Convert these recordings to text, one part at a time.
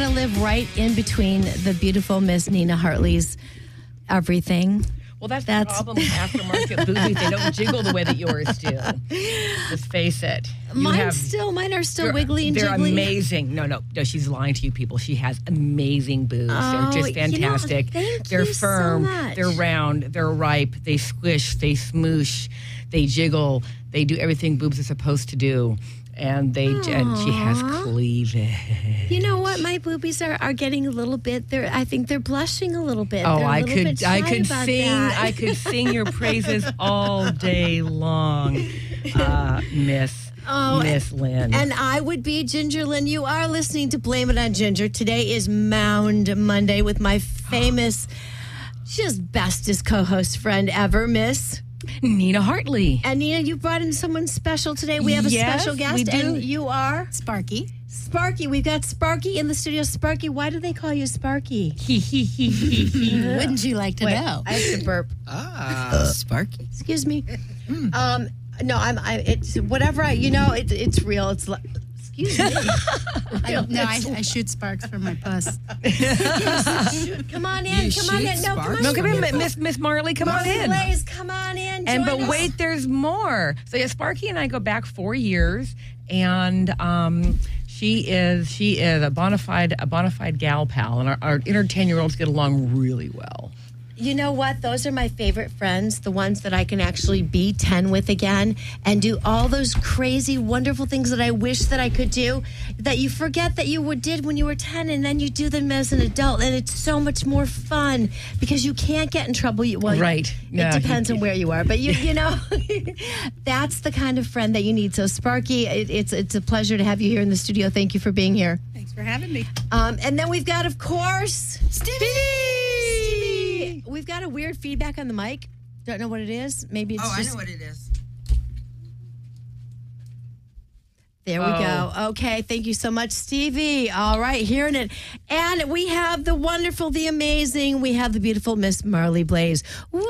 want to live right in between the beautiful Miss Nina Hartley's everything. Well, that's the problem with aftermarket boobies. They don't jiggle the way that yours do. Just face it. Mine are still wiggly and they're jiggly. Amazing. No, she's lying to you people. She has amazing boobs. Oh, They're just fantastic. They're you firm. so much. They're round. They're ripe. They squish. They smoosh. They jiggle. They do everything boobs are supposed to do. And she has cleavage. You know what? My boobies are getting a little bit. I think they're blushing a little bit. Oh, They're I could sing your praises all day long, Miss Lynn. And I would be Ginger Lynn. You are listening to Blame It on Ginger. Today is Mound Monday with my famous, just bestest co-host friend ever, Miss Nina Hartley. And Nina, you brought in someone special today. We have a special guest. We do. And you are? Sparky. Sparky. We've got Sparky in the studio. Sparky, why do they call you Sparky? Wouldn't you like to know? I have to burp. Sparky. Excuse me. No, it's whatever it's real. It's like, excuse me. I shoot sparks from my puss. Come on in. You Come on in. shoot No, come on sparks? in. No, come in, Miss Marley. Come on in. Blaze, come on in. But join us. wait, there's more. So yeah, Sparky and I go back 4 years, and she is a bona fide gal pal, and our inner 10-year-olds get along really well. You know what? Those are my favorite friends, the ones that I can actually be 10 with again and do all those crazy, wonderful things that I wish that I could do, that you forget that you did when you were 10, and then you do them as an adult, and it's so much more fun because you can't get in trouble. Right. It depends on where you are, but you know, that's the kind of friend that you need. So, Sparky, it's a pleasure to have you here in the studio. Thank you for being here. Thanks for having me. And then we've got, of course, Stevie! We've got a weird feedback on the mic. Don't know what it is. Maybe it's I know what it is. There we go. Okay, thank you so much, Stevie. All right, hearing it. And we have the wonderful, the amazing, we have the beautiful Miss Marley Blaze. Woo!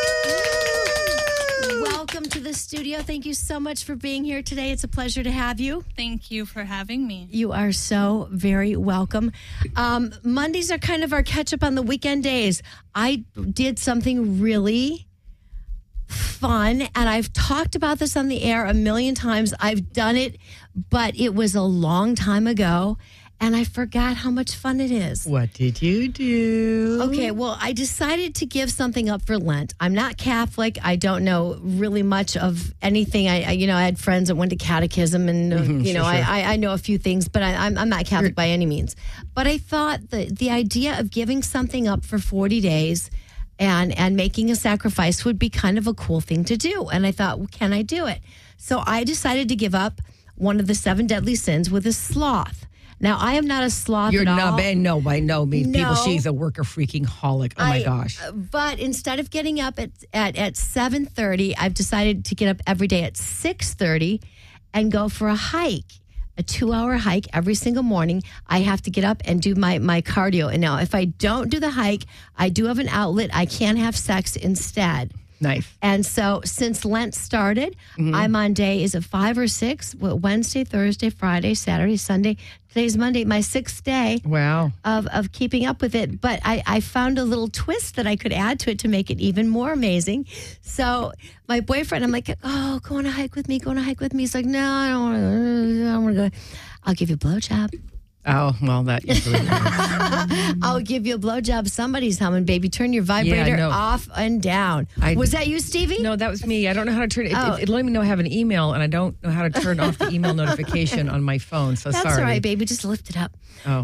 Welcome to the studio. Thank you so much for being here today. It's a pleasure to have you. Thank you for having me. You are so very welcome. Mondays are kind of our catch up on the weekend days. I did something really fun, and I've talked about this on the air a million times. I've done it, but it was a long time ago, and I forgot how much fun it is. What did you do? Okay, well, I decided to give something up for Lent. I'm not Catholic. I don't know really much of anything. I had friends that went to catechism, and I know a few things, but I'm not Catholic by any means. But I thought the idea of giving something up for 40 days and making a sacrifice would be kind of a cool thing to do. And I thought, well, can I do it? So I decided to give up one of the 7 deadly sins with a sloth. Now, I am not a sloth You're at all. not, by no means. No. People, she's a worker freaking holic. Oh, my gosh. But instead of getting up at 7:30, I've decided to get up every day at 6:30 and go for a hike. A 2-hour hike every single morning. I have to get up and do my cardio. And now, if I don't do the hike, I do have an outlet. I can have sex instead. Nice. And so since Lent started, I'm on day, is it 5 or 6? Wednesday, Thursday, Friday, Saturday, Sunday. Today's Monday, my 6th day Wow. of keeping up with it. But I found a little twist that I could add to it to make it even more amazing. So my boyfriend, I'm like, oh, go on a hike with me. He's like, no, I don't want to go. I'll give you a blowjob. Oh, well, that usually I'll give you a blowjob. Somebody's humming, baby. Turn your vibrator off and down. Was that you, Stevie? No, that was me. I don't know how to turn it. Oh. It let me know I have an email, and I don't know how to turn off the email notification on my phone. So That's sorry. all right, baby. Just lift it up. Oh.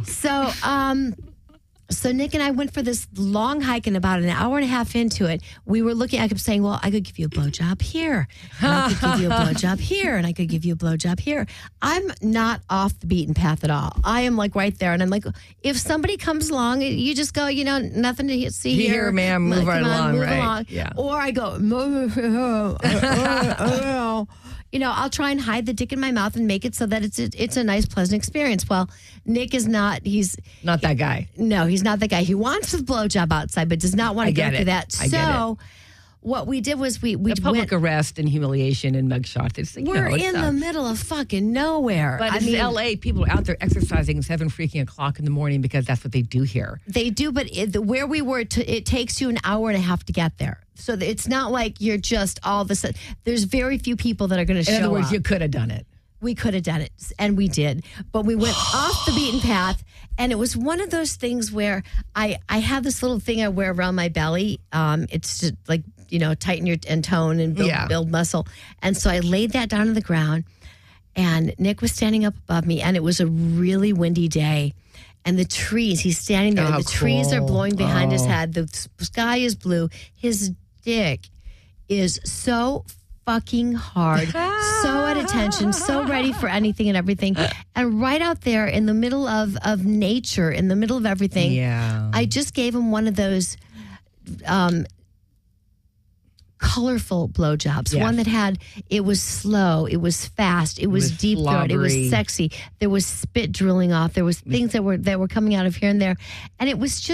So Nick and I went for this long hike, and about an hour and a half into it, we were looking. I kept saying, well, I could give you a blowjob here, and I could give you a blowjob here, and I could give you a blowjob here. I'm not off the beaten path at all. I am like right there, and I'm like, if somebody comes along, you just go, nothing to see here. Ma'am, move right along, move right? along. Yeah. Or I go, I'll try and hide the dick in my mouth and make it so that it's a nice, pleasant experience. Well, Nick is not. He's Not that guy. no, he's not that guy. He wants the blowjob outside, but does not want to go through that. I get it. what we did was we The public arrest and humiliation and mugshots. It's we're in the middle of fucking nowhere. But it's L.A. People are out there exercising at 7 freaking o'clock in the morning because that's what they do here. They do, but where we were, it takes you an hour and a half to get there. So it's not like you're just all of a sudden. There's very few people that are going to show up. In other words, you could have done it. We could have done it, and we did. But we went off the beaten path, and it was one of those things where I have this little thing I wear around my belly. It's just like, tighten your and tone and build muscle. And so I laid that down on the ground, and Nick was standing up above me, and it was a really windy day. And the trees, he's standing there, the trees are blowing behind his head. The sky is blue. His dick is so fucking hard, so at attention, so ready for anything and everything. And right out there in the middle of nature, in the middle of everything, I just gave him one of those colorful blowjobs. One that it was slow, it was fast, it was deep throat, it was sexy. There was spit drilling off. There was things that were coming out of here and there. And it was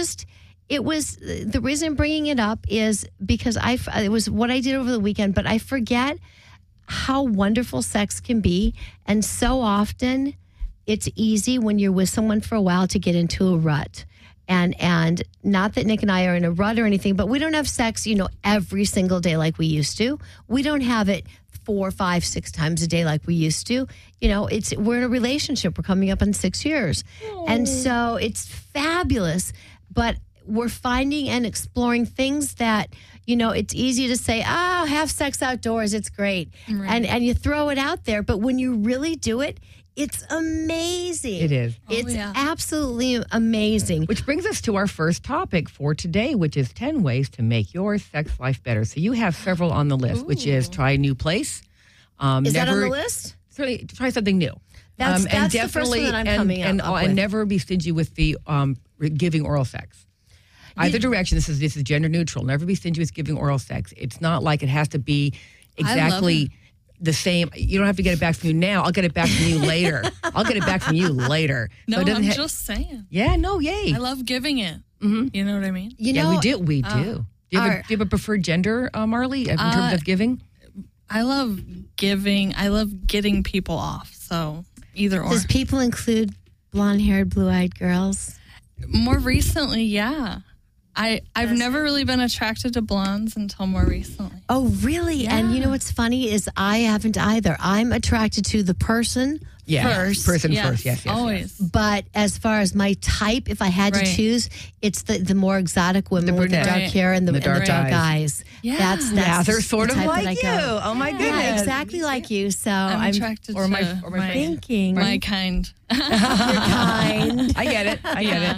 the reason I'm bringing it up is because it was what I did over the weekend, but I forget how wonderful sex can be. And so often it's easy when you're with someone for a while to get into a rut. And not that Nick and I are in a rut or anything, but we don't have sex, every single day like we used to. We don't have it 4, 5, 6 times a day like we used to. We're in a relationship. We're coming up on 6 years. And so it's fabulous. But we're finding and exploring things that, it's easy to say, have sex outdoors. It's great. Right. And you throw it out there. But when you really do it, it's amazing. It is. It's absolutely amazing. Which brings us to our first topic for today, which is 10 ways to make your sex life better. So you have several on the list, which is try a new place. Is that on the list? Certainly, try something new. That's the first one that I'm coming up with. And never be stingy with the giving oral sex. Either direction, this is gender neutral. Never be stingy with giving oral sex. It's not like it has to be exactly the same. You don't have to get it back from you now. I'll get it back from you later. I'll get it back from you later. No, so I'm just saying. Yeah, no, yay. I love giving it. Mm-hmm. You know what I mean? We do. We do. Do you have a preferred gender, Marley, in terms of giving? I love giving. I love getting people off. So either or. Does people include blonde-haired, blue-eyed girls? More recently, yeah. I've never really been attracted to blondes until more recently. Oh, really? Yeah. And you know what's funny is I haven't either. I'm attracted to the person first. Person first, yes. Always. But as far as my type, if I had to choose, it's the more exotic women with the dark hair and the dark eyes. Yeah. That's they're sort of like you. Oh, my goodness. Yeah, exactly like you. So I'm attracted to my thinking. My kind. Your kind. I get it.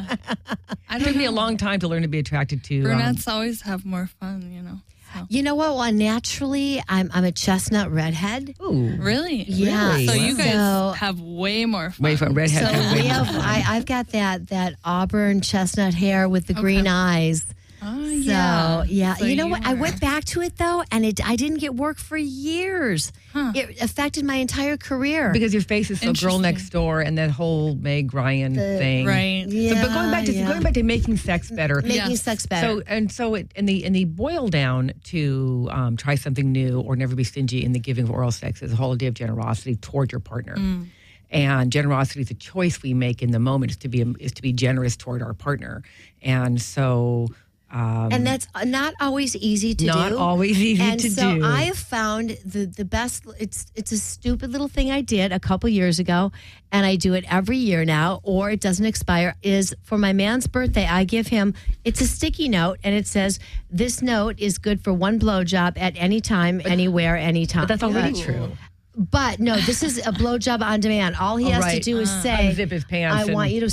It took me a long time to learn to be attracted to brunettes. Always have more fun, So. You know what? Well, naturally, I'm a chestnut redhead. Ooh, really? Yeah. So you guys have way more fun. Way fun. Redhead. So I've got that auburn chestnut hair with the green eyes. Oh, yeah. So you know what? I went back to it, though, and I didn't get work for years. Huh. It affected my entire career. Because your face is so girl next door and that whole Meg Ryan thing. Right. Yeah, but going back to making sex better. Making sex better. So in the boil down to try something new or never be stingy in the giving of oral sex is the whole idea of generosity toward your partner. Mm. And generosity is a choice we make in the moment, is to be generous toward our partner. And so... and that's not always easy to do. Not always easy to do. And so I have found the best, it's a stupid little thing I did a couple years ago, and I do it every year now, or it doesn't expire, is for my man's birthday, I give him, it's a sticky note, and it says, this note is good for one blowjob at any time, anywhere, anytime. But that's already true. But no, this is a blowjob on demand. All he has to do is say, unzip his pants. I want you to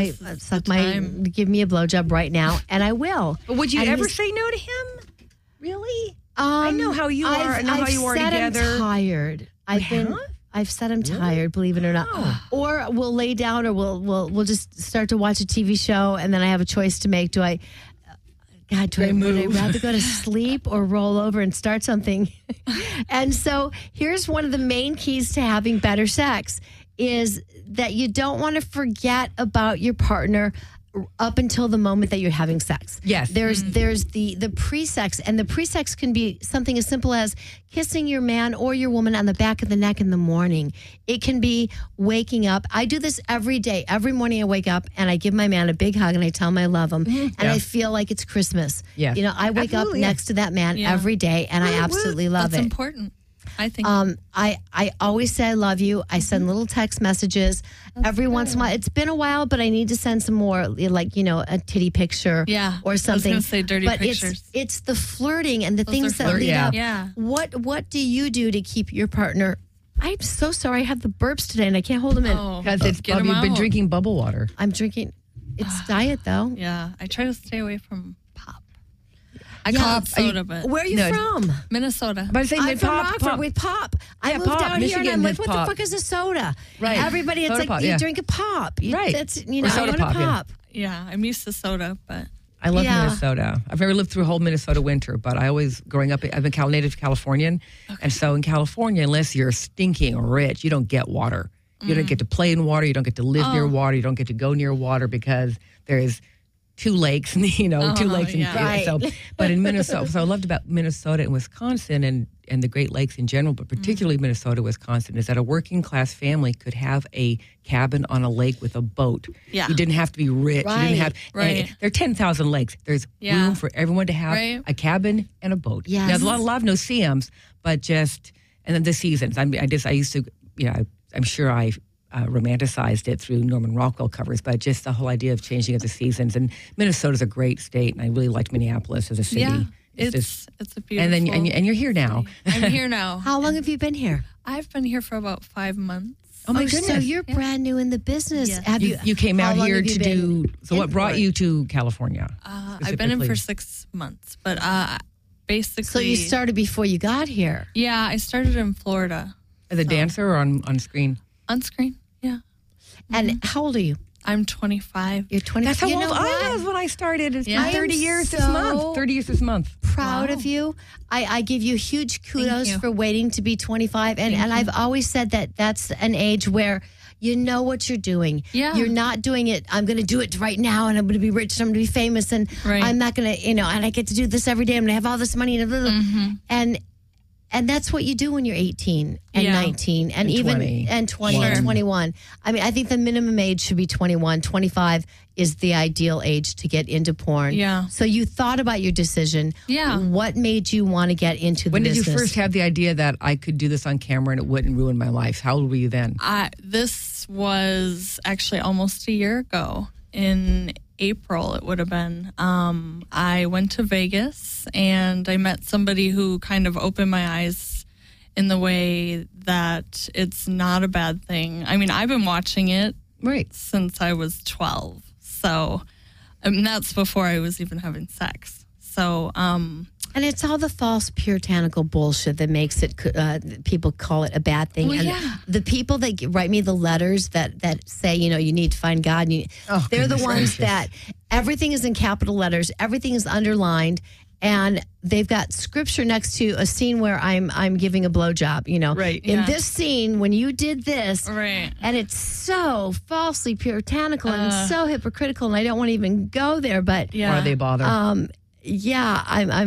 give me a blowjob right now, and I will. But would you ever say no to him? Really? I know how you are. I know how you are together. I'm tired. I've said I'm tired, believe it or not. Or we'll lay down, or we'll just start to watch a TV show, and then I have a choice to make. Would I rather go to sleep or roll over and start something? And so here's one of the main keys to having better sex is that you don't want to forget about your partner up until the moment that you're having sex. Yes. There's the pre-sex, and the pre-sex can be something as simple as kissing your man or your woman on the back of the neck in the morning. It can be waking up. I do this every day. Every morning I wake up and I give my man a big hug and I tell him I love him. And I feel like it's Christmas. Yes. You know, I wake up next to that man every day and I absolutely love That's it. important, I think. I always say I love you. I send little text messages every once in a while. It's been a while, but I need to send some more, like, you know, a titty picture or something. I was going to say dirty pictures. It's the flirting and the Those things are that flirty, lead up. yeah. What do you do to keep your partner? I'm so sorry. I have the burps today and I can't hold them in. Because it's Get 'em you've been out. drinking bubble water. I'm drinking. It's diet though. Yeah, I try to stay away from pop. I Yeah, call it soda, but Where are you No, from? Minnesota. But I say I'm from pop, Rockford pop. with pop. I Yeah, moved pop. out here and Michigan I'm like, has what pop. the fuck is a soda? Right. Everybody, it's Soda like pop, you yeah. drink a pop. Right. That's, you Or know, I soda want a pop, yeah. pop. Yeah, I'm used to soda, but I love Yeah. Minnesota. I've never lived through a whole Minnesota winter, but I always, growing up, I've been native Californian. And so in California, unless you're stinking rich, you don't get water. You don't get to play in water. You don't get to live near water. You don't get to go near water because there's 2 lakes, you know, 2 lakes. yeah. So, but in Minnesota, so I loved about Minnesota and Wisconsin and the Great Lakes in general, but particularly Minnesota, Wisconsin, is that a working class family could have a cabin on a lake with a boat. Yeah. You didn't have to be rich. You didn't have, Right. and there are 10,000 lakes. There's Yeah. room for everyone to have Right. a cabin and a boat. Yes. Now, there's a lot of no-see-ums, but just, and then the seasons. I used to, you know, I'm sure I romanticized it through Norman Rockwell covers, but just the whole idea of changing of the seasons. And Minnesota's a great state, and I really liked Minneapolis as a city. yeah, It's it's a beautiful. and then and you're here now. I'm here now. How long have you been here? I've been here for about 5 months. Oh my So goodness! you're brand new in the business. Yes. Have You came how out long here have you to been do. So what in brought for? you to California? I've been in for specifically? 6 months, but basically. So you started before you got here. Yeah, I started in Florida As a dancer or on screen? on screen. Yeah, And how old are you? I'm 25. You're 20. That's how you old know I what? was when I started. It's Yeah. been 30 I am years this so month. 30 years this month. Proud of you. I give you huge kudos you. for waiting to be 25. And I've always said that that's an age where you know what you're doing. Yeah. You're not doing it, I'm going to do it right now and I'm going to be rich and I'm going to be famous and Right. I'm not going to, you know, and I get to do this every day. I'm going to have all this money and blah, blah, blah. And that's what you do when you're 18 and Yeah. 19 and And even 20. and 20 and Sure. 21. I mean, I think the minimum age should be 21. 25 is the ideal age to get into porn. Yeah. So you thought about your decision. Yeah. What made you want to get into the When did you business? first have the idea that I could do this on camera and it wouldn't ruin my life? How old were you then? This was actually almost a year ago. In April, it would have been. I went to Vegas and I met somebody who kind of opened my eyes in the way that it's not a bad thing. I mean, I've been watching it Right. since I was 12. So that's before I was even having sex. So, And it's all the false puritanical bullshit that makes it, people call it a bad thing. Well, and yeah. the people that write me the letters that say, you know, you need to find God, and they're the goodness ones gracious. that everything is in capital letters, everything is underlined, and they've got scripture next to a scene where I'm giving a blowjob, you know. Right. In Yeah. this scene, when you did this, right. and it's so falsely puritanical and so hypocritical, and I don't want to even go there, but Yeah. Why they bother? yeah,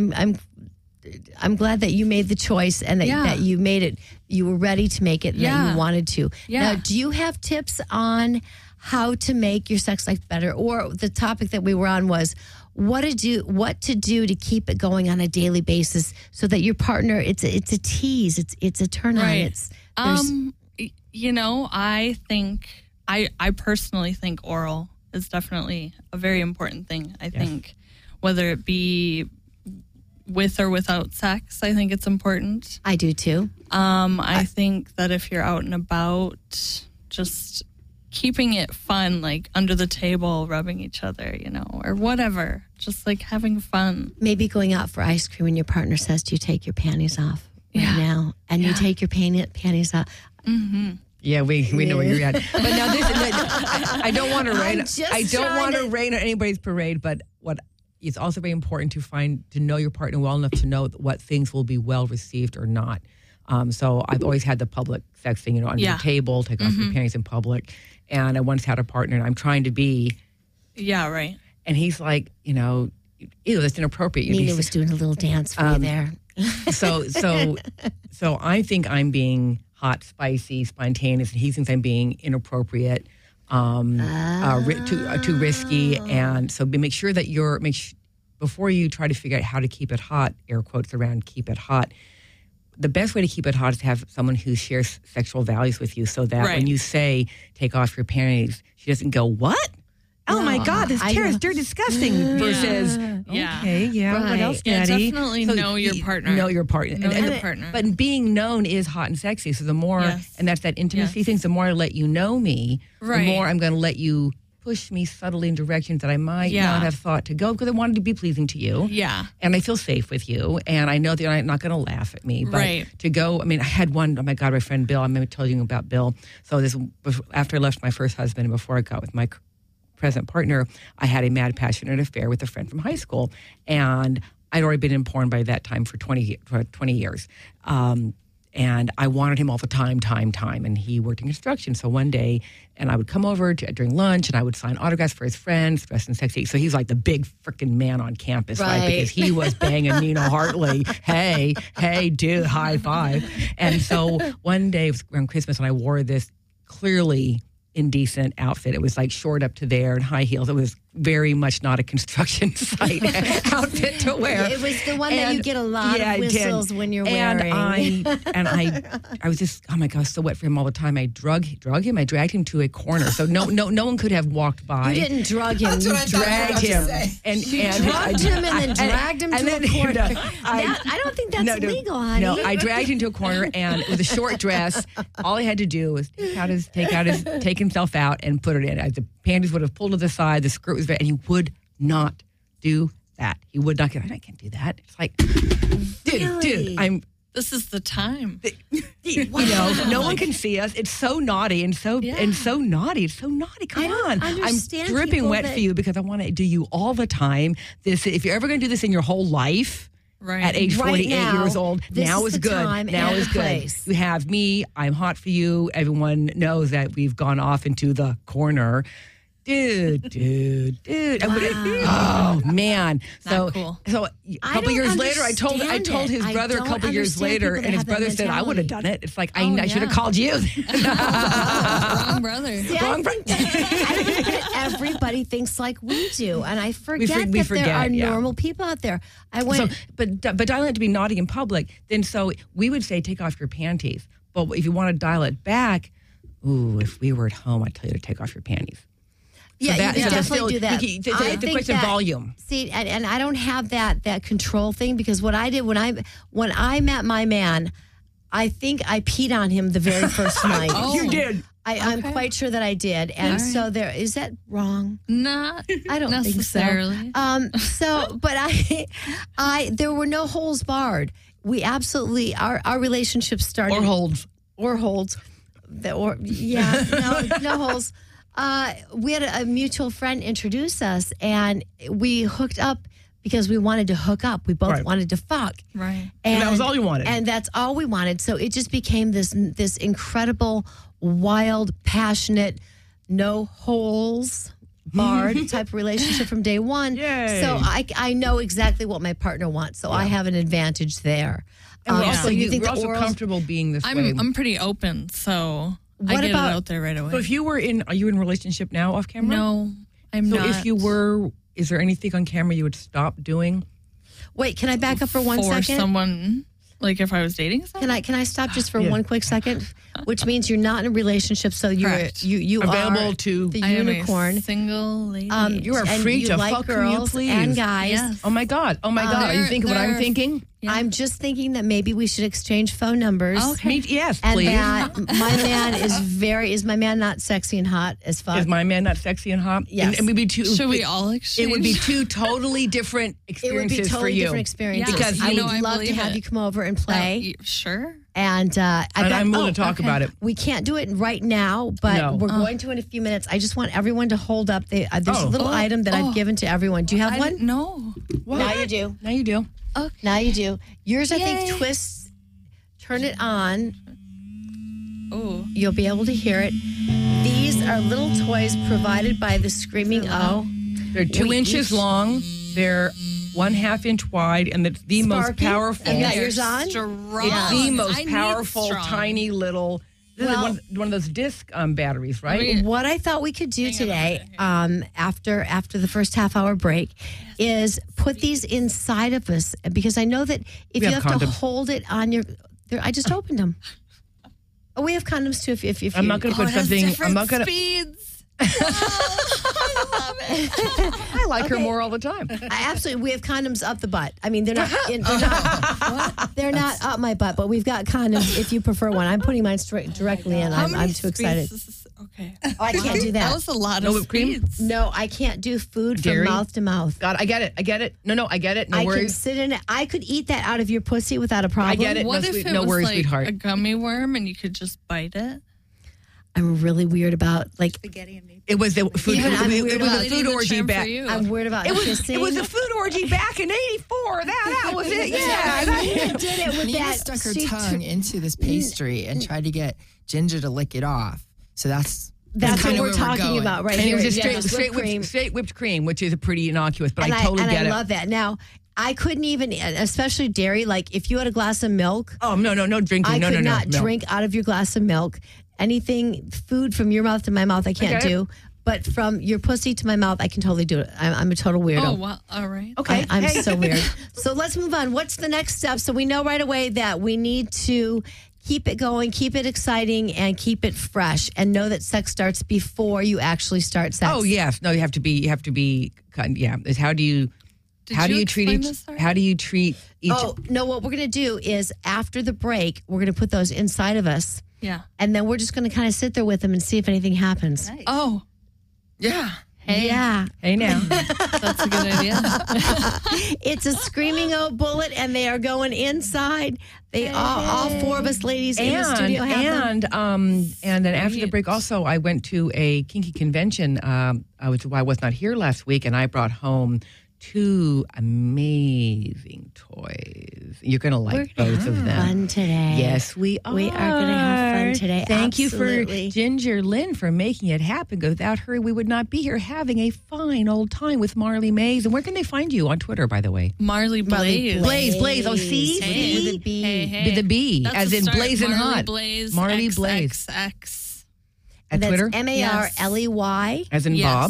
I'm glad that you made the choice and that, Yeah. that you made it. You were ready to make it and that Yeah. you wanted to. Yeah. Now, do you have tips on how to make your sex life better? Or the topic that we were on was what to do to keep it going on a daily basis so that your partner, it's a tease, it's a turn on. Right. There's- You know, I think I personally think oral is definitely a very important thing. I think whether it be with or without sex, I think it's important. I do too. I think that if you're out and about, just keeping it fun, like under the table, rubbing each other, you know, or whatever, just like having fun. Maybe going out for ice cream and your partner says, do you take your panties off right Yeah. now? And you take your panties off. Yeah, we know where you're at. But now this, I don't want to rain. I'm just I don't trying want to to- rain on anybody's parade. But what it's also very important to know your partner well enough to know what things will be well received or not. So I've always had the public sex thing, under Yeah. the table, take off your panties in public. And I once had a partner, and I'm trying to be Yeah, right. And he's like, ew, that's inappropriate. Nina was doing a little dance for you there. So I think I'm being hot, spicy, spontaneous, and he thinks I'm being inappropriate, too risky. And so make sure that before you try to figure out how to keep it hot, air quotes around keep it hot, the best way to keep it hot is to have someone who shares sexual values with you, so that when you say take off your panties, she doesn't go, what? Oh my God, this chair is dirty, disgusting. Versus, okay, what else, Daddy? Definitely know your partner. Know your partner. Know your partner. But being known is hot and sexy. So the more, and that's that intimacy thing, the more I let you know me, the more I'm going to let you push me subtly in directions that I might not have thought to go, because I wanted to be pleasing to you. Yeah. And I feel safe with you. And I know that you're not going to laugh at me. But to go, I had one, oh my God, my friend Bill, I'm going to tell you about Bill. So after I left my first husband and before I got with my present partner, I had a mad, passionate affair with a friend from high school. And I'd already been in porn by that time for 20 years. And I wanted him all the time. And he worked in construction. So one day, and I would come over during lunch, and I would sign autographs for his friends, dressed in sexy. So he's like the big freaking man on campus, right? Because he was banging Nina Hartley. Hey, dude, high five. And so one day, it was around Christmas, and I wore this clearly indecent outfit. It was like short up to there and high heels. It was very much not a construction site outfit to wear. It was the one that you get a lot of whistles when you're wearing. And I was just, oh my gosh, so wet for him all the time. I drug him. I dragged him to a corner. So no one could have walked by. You didn't drug him. You dragged him. And drugged him and then dragged him to a corner. I don't think that's legal, honey. No, I dragged him to a corner, and with a short dress, all I had to do was take himself out and put it in. The panties would have pulled to the side. The skirt was and he would not do that. He would not I can't do that. It's like, dude, this is the time. No one can see us. It's so naughty and so naughty. It's so naughty. Come on. I'm dripping wet for you because I want to do you all the time. If you're ever going to do this in your whole life, at age 48 years old, now is good. Now is good. You have me. I'm hot for you. Everyone knows that we've gone off into the corner. Dude. Wow. Oh man. So cool. So a couple years later, I told his brother a couple years later, and his brother said, I would have done it. It's like, I should have called you. Wrong brother. See, I think that everybody thinks like we do, and I forget that there are normal people out there. But dialing it to be naughty in public, then so we would say, take off your panties. But if you want to dial it back, if we were at home, I'd tell you to take off your panties. So you could definitely do that. The question of volume. See, and I don't have that control thing, because what I did when I met my man, I think I peed on him the very first night. You did. I'm quite sure that I did. And so is that wrong? Not I don't necessarily. Think so. But there were no holes barred. We absolutely, our relationship started. Or holds. No holes. We had a mutual friend introduce us, and we hooked up because we wanted to hook up. We both wanted to fuck. Right. And that was all you wanted. And that's all we wanted. So it just became this incredible, wild, passionate, no holes barred type of relationship from day one. Yay. So I know exactly what my partner wants. So I have an advantage there. And we're also comfortable being this way. I'm pretty open, so I get it out there right away. So if you were are you in a relationship now off camera? No, I'm not. So if you were, is there anything on camera you would stop doing? Wait, can I back up for 1 second? For someone, like if I was dating someone? Can I stop just for 1 quick second? Which means you're not in a relationship, so you available to the unicorn. I am a single lady. You are free to fuck girls who you please. And guys. Yes. Oh my God. Are you thinking what I'm thinking? Yeah. I'm just thinking that maybe we should exchange phone numbers. Okay. Yes, and please. That my man is my man not sexy and hot as fuck? Is my man not sexy and hot? Yes. And we'd be two. Should we all exchange? It would be two totally different experiences it would be totally for you. Different experiences. Yeah. Because I would love to have you come over and play. Sure. And I'm willing to talk about it. We can't do it right now, but we're going to in a few minutes. I just want everyone to hold up. There's a little item that I've given to everyone. Do you have one? No. What? Now you do. Now you do. Okay. Now you do. Yours, I think, twists. Turn it on. Oh. You'll be able to hear it. These are little toys provided by the Screaming O. They're 2 inches long. They're 1/2 inch wide, and it's the most Sparky, powerful. you got yours on? Strong. It's the I most need powerful, strong. tiny little. This is one of those disc batteries, right? I mean, What I thought we could do today, after the first half-hour break, is put these inside of us, because I know that if We you have have to condoms. hold it on your, I just opened them. Oh, we have condoms too. If I'm not going to put something. I'm not going to. speeds. I love it. I like her more all the time. Absolutely, we have condoms up the butt. I mean, they're not. They're not up my butt, but we've got condoms. If you prefer one, I'm putting mine straight directly in. How I'm many too excited. speeds? Okay. Oh, I can't do that. That was a lot No of whipped cream? speeds. No, I can't do food from Dairy? mouth to mouth. God, I get it. I get it. No, I get it. No I can worries. sit in it. I could eat that out of your pussy without a problem. I get it. What No, if sweet- it no was worries, like sweetheart. a gummy worm and you could just bite it? I'm really weird about Spaghetti and meat. It was the food. Even I'm It weird was about a it. food orgy Term back. for you. I'm weird about kissing. It was a food orgy back in '84. That was it. Yeah. You did it with Nina that. stuck her she tongue into this pastry and tried to get Ginger to lick it off. So that's That's kinda what we're where talking going. about right And it here. was just Yes, straight whipped cream, which is a pretty innocuous, but and I totally get I it. love that. Now, I couldn't even, especially dairy. Like if you had a glass of milk, Oh no drinking. I no, could no, not no. drink out of your glass of milk. Anything, food from your mouth to my mouth, I can't Okay. do. But from your pussy to my mouth, I can totally do it. I'm a total weirdo. Oh, well, all right. Okay. I'm Hey. so weird. So let's move on. What's the next step? So we know right away that we need to keep it going, keep it exciting, and keep it fresh, and know that sex starts before you actually start sex. Oh yes, no. You have to be. Yeah. Is how do you treat explain each? this already? How do you treat each? Oh, no, what we're going to do is after the break, we're going to put those inside of us, Yeah. and then we're just going to kind of sit there with them and see if anything happens. Oh, yeah. hey. Yeah. Hey now. That's a good idea. It's a screaming old bullet, and they are going inside. They all four of us ladies in the studio have them. And then after the break, also I went to a kinky convention. I was not here last week, and I brought home 2 amazing toys. You're gonna We're like going to both of have them. fun today. Yes, we are. We are going to have fun today. Thank Absolutely. you for Ginger Lynn for making it happen. Without her, we would not be here having a fine old time with Marley Mays. And where can they find you on Twitter, by the way? Marley Blaze. Blaze. Oh, see? Hey. With a B. Hey, hey. With a B, That's as the in start. blazing Marley hot. Blaze. Marley X, Blaze. X. At That's Twitter, Marley, as in Yes. Bob.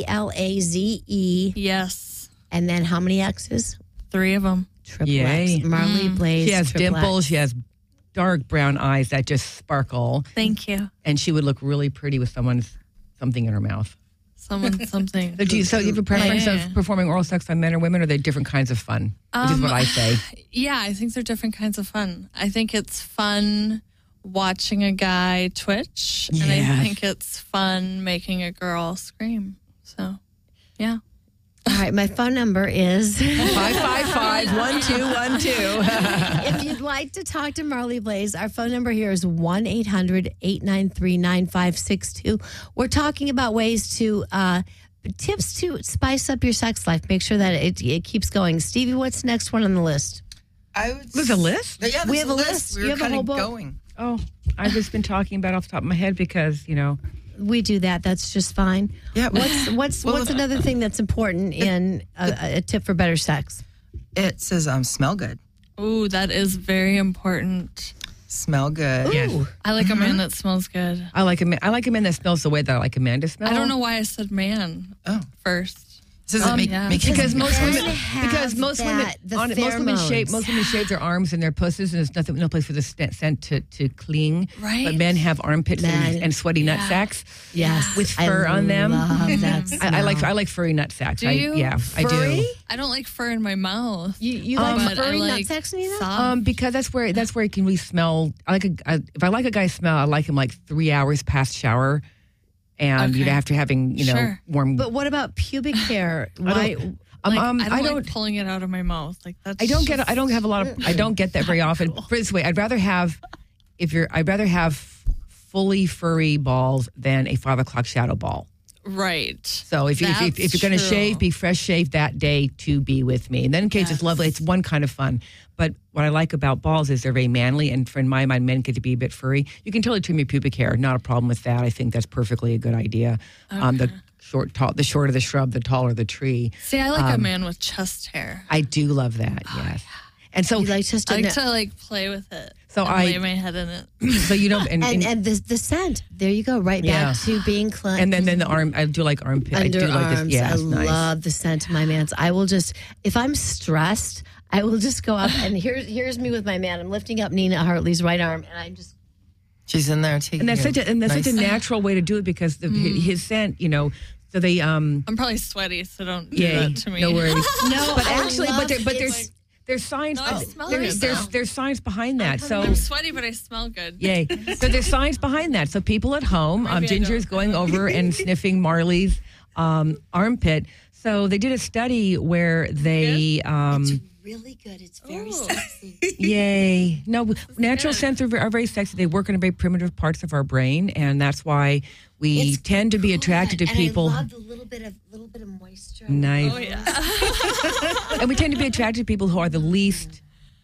Blaze. Yes. And then how many X's? 3 of them. Triple Yay. X. Marley Blaze. She has triple dimples. X. She has dark brown eyes that just sparkle. Thank you. And she would look really pretty with something in her mouth. Something. So you have a preference Yeah. of performing oral sex on men or women, or are they different kinds of fun? Which is what I say. Yeah, I think they're different kinds of fun. I think it's fun watching a guy twitch, and I Yes. think it's fun making a girl scream. So, yeah. All right, my phone number is 555-1212. if you'd like to talk to Marley Blaze, our phone number here is 1-800-893-9562. We're talking about ways to tips to spice up your sex life. Make sure that it keeps going. Stevie, what's the next one on the list? There's a list? Yeah, We there's have a list. We You were have a kind whole of book? going. Oh, I've just been talking about it off the top of my head because, We do that. That's just fine. Yeah. What's another thing that's important in a tip for better sex? It says smell good. Ooh, that is very important. Smell good. yes. I like a man that smells good. I like a man that smells the way that I like a man to smell. I don't know why I said man Oh. first. This doesn't make yeah. you Because smell most good. women, have most women, that, the most women shave their arms and their pussies, and there's no place for the scent to cling. Right. But men have armpits and sweaty nut sacks. Yes, with fur on them. Love that I smell. like furry nut sacks. Do you? I do. Furry? I don't like fur in my mouth. You like but furry I nut like sex, Nina? soft. Because that's where you can really smell. If I like a guy's smell, I like him like 3 hours past shower, and Okay. after having Sure. warm. But what about pubic hair? Why? Like, I I don't don't. like pulling it out of my mouth. Like that's. I don't get. I don't have a lot of. I don't get that very often. Put it this way, I'd rather have fully furry balls than a 5 o'clock shadow ball. right. So if you're going to That's shave, true. be fresh shaved that day to be with me. And then in case it's lovely, it's one kind of fun. But what I like about balls is they're very manly, and in my mind, men get to be a bit furry. You can totally trim your pubic hair, not a problem with that. I think that's perfectly a good idea. The the shorter the shrub, the taller the tree. See, I like a man with chest hair. I do love that. Yes. And so You like just I like to like play with it. So and lay my head in it. So you know, and the scent. There you go, right back to being clean. And then the arm. I do like armpit. I do Underarms. like this. Yeah, I it's nice. love the scent of my man's. I will just, if I'm stressed, I will just go up and here's me with my man. I'm lifting up Nina Hartley's right arm, and I'm just. She's in there taking. And that's such a natural way to do it because his scent. You know, so they. I'm probably sweaty, so don't do that to me. No worries. No, but actually, there's signs. No, I smell good, though. There's signs behind that. So I'm sweaty, but I smell good. Yay. So there's signs behind that. So people at home, Ginger's going over and sniffing Marley's armpit. So they did a study where they... really good. It's very sexy. Yay. No, natural scents are very sexy. They work in very primitive parts of our brain, and that's why we tend to be attracted to people. I love the little bit of moisture. Nice. Oh, yeah. And we tend to be attracted to people who are the least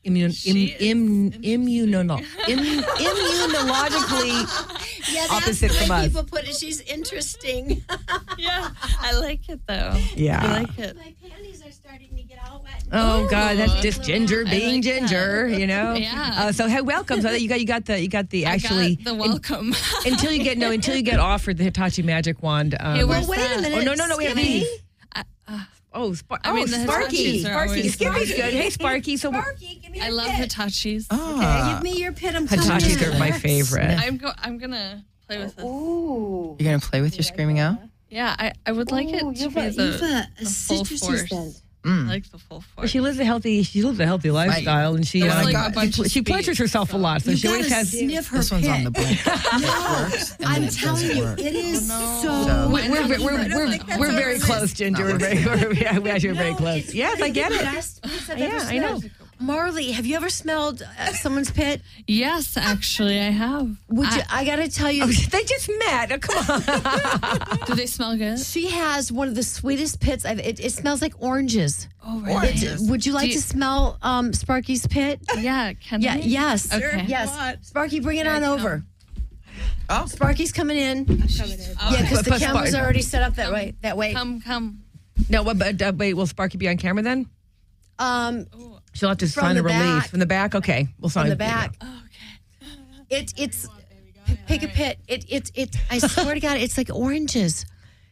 immunologically Yeah, that's opposite the from way us. people put it. She's interesting. Yeah, I like it, though. Yeah. I like it. My panties are starting to get all wet. Oh God, that's just Ginger I being like Ginger, you know. Yeah. So hey, welcome. So you got the actually I got the welcome. until you get offered the Hitachi Magic Wand. Hey, Well, where's wait a that? minute. Oh no, we have Skippy. these. Oh, I mean, the Sparky. Hitachis are always Skippy's nice. good. Hey, Sparky. So Sparky, give me your I love pit. Hitachis. Oh. Give me your pit. I'm coming Hitachis in. are my favorite. I'm gonna play with this. Ooh. You're gonna play with your screaming out? Yeah, I would like it to be the full force. I like the full force. She lives a healthy lifestyle, and she Oh my like God. a bunch of she pleasures speed, herself a lot. So You she always gotta has. sniff her This one's on the pit. blink. It works, and then I'm it telling doesn't you, work. it is So- so. We're very close, Ginger. We're actually very close. Yes, I get it. Yeah, I know. Marley, have you ever smelled someone's pit? Yes, actually, I have. I got to tell you, They just met. Oh, come on. Do they smell good? she has one of the sweetest pits. It smells like oranges. Oh, really? Would you like to smell Sparky's pit? Yeah, can Yeah. I? Yes. Okay. Yes. Sparky, bring it on over. Oh. Sparky's coming in. Yeah, because the But cameras Sparky- are already set up that way. Come. No, but wait, will Sparky be on camera then? Um, She'll have to From sign the a release back. from the back. Okay, we'll sign from the back. Okay. It's pick a pit. It. I swear to God, it's like oranges.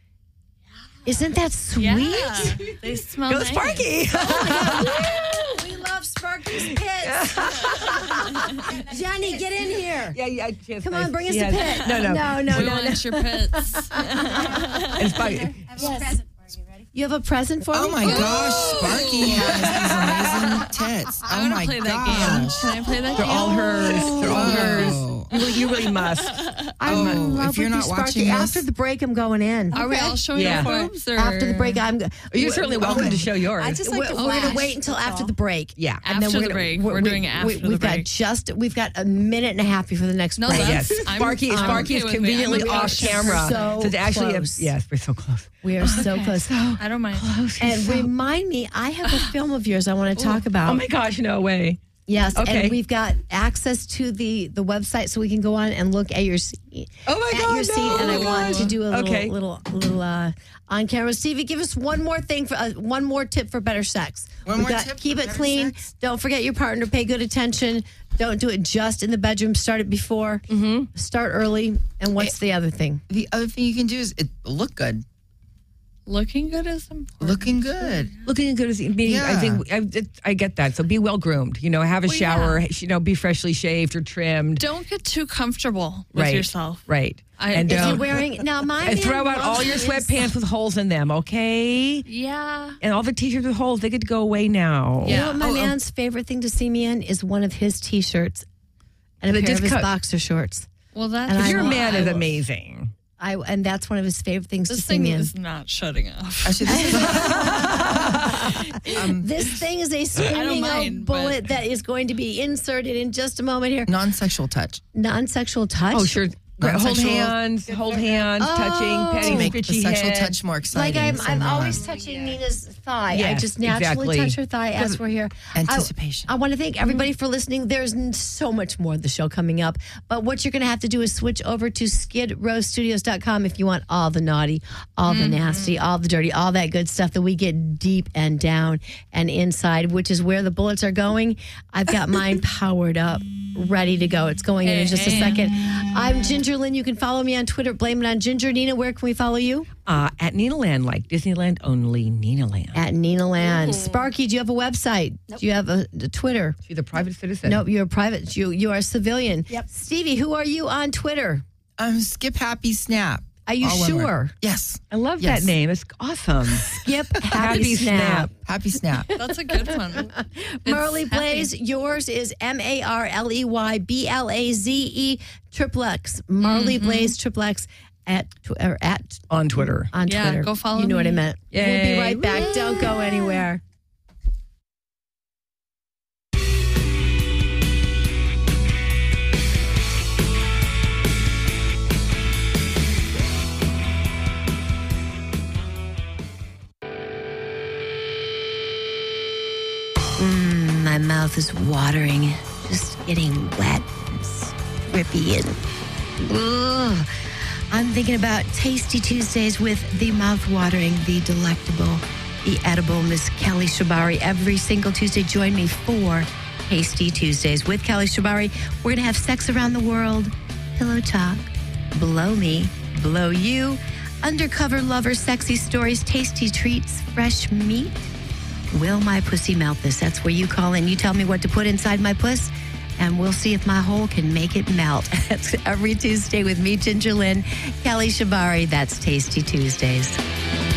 Isn't that sweet? Yeah, they smell Go nice. Sparky! We love Sparky's pits. Jenny, get in here. Yeah. Come on, bring us a pit. No. We want your pits. And Sparky, Yes. You have a present for me? Oh my gosh, Sparky has these amazing tits. I Oh want my to play that game. gosh. Can I play that they're game? all hers. They're all hers. Oh. You really must. I'm in love if you're with you, not Sparky. watching this- After the break, I'm going in. Are we all showing Yeah. our boobs? Or? After the break, You're certainly welcome to show yours. I just like to we're going to flash, wait until that's after all. the break. Yeah. And After we're the gonna- break. We're doing it after the we've break. We've got a minute and a half before the next No, break. that's- Yes, I'm Sparky is okay with me. conveniently I'm gonna be off so camera. close. it's actually Close. yes, we're so close. We are so close. I don't mind. And remind me, I have a film of yours I want to talk about. Oh my gosh, no way. Yes, Okay. and we've got access to the website, so we can go on and look at your seat. Oh my at God, your seat, no. and I want to do a Okay. little on camera. Stevie, give us one more thing for one more tip for better sex. One more tip keep for it better clean. sex? Don't forget your partner. Pay good attention. Don't do it just in the bedroom. Start it before. Mm-hmm. Start early. And what's the other thing? The other thing you can do is look good. Looking good is important. Looking good. Looking good as being, Yeah. I think I get that. So be well groomed. You know, have a Well, shower. yeah. You know, be freshly shaved or trimmed. Don't get too comfortable with Right. yourself. Right. And If you're don't wearing now, my and man throw out all loves your his- sweatpants with holes in them. Okay. Yeah. And all the t-shirts with holes, they get to go away now. You Yeah. know what my man's favorite thing to see me in is one of his T-shirts and a But pair just of his cut- boxer shorts. Well, that's And I Your love- man I is love- amazing. And that's one of his favorite things This to see thing me in. is not shutting off. Actually, This thing is a screaming mind, bullet but- that is going to be inserted in just a moment here. non-sexual touch. Non-sexual touch. Oh, sure. Hold hands, touching, to petting, make the stitchy sexual head. touch more Like exciting. I'm always touching Nina's thigh. I Yes, just naturally exactly. touch her thigh as we're here. Anticipation. I want to thank everybody for listening. There's so much more of the show coming up. But what you're going to have to do is switch over to skidrowstudios.com if you want all the naughty, all the nasty, all the dirty, all that good stuff that we get deep and down and inside, which is where the bullets are going. I've got mine powered up, ready to go. It's going in just a second. I'm Ginger Lynn. You can follow me on Twitter. Blame it on Ginger. Nina, where can we follow you? At Nina Land, like Disneyland, only Nina Land. At Nina Land. Sparky, do you have a website? Do you have a Twitter? She's a private citizen. Nope, you're a private. You are a civilian. Yep. Stevie, who are you on Twitter? Skip Happy Snap. Are you All one word. sure? Yes. I love Yes. that name. It's awesome. Skip Happy Happy Snap. Happy Snap. That's a good one. Marley It's Blaze, yours is MarleyBlaze XXX. Marley Blaze XXX at On Twitter. on Yeah, Twitter. go follow You know what I me. meant. We'll be Yay. right back. Don't go anywhere. My mouth is watering, just getting wet and drippy and ugh. I'm thinking about Tasty Tuesdays with the mouth-watering, the delectable, the edible Miss Kelly Shabari. Every single Tuesday, join me for Tasty Tuesdays with Kelly Shabari. We're going to have sex around the world, pillow talk, blow me, blow you, undercover lover, sexy stories, tasty treats, fresh meat. Will my pussy melt this? That's where you call in. You tell me what to put inside my puss, and we'll see if my hole can make it melt. That's every Tuesday with me, Ginger Lynn, Kelly Shabari. That's Tasty Tuesdays.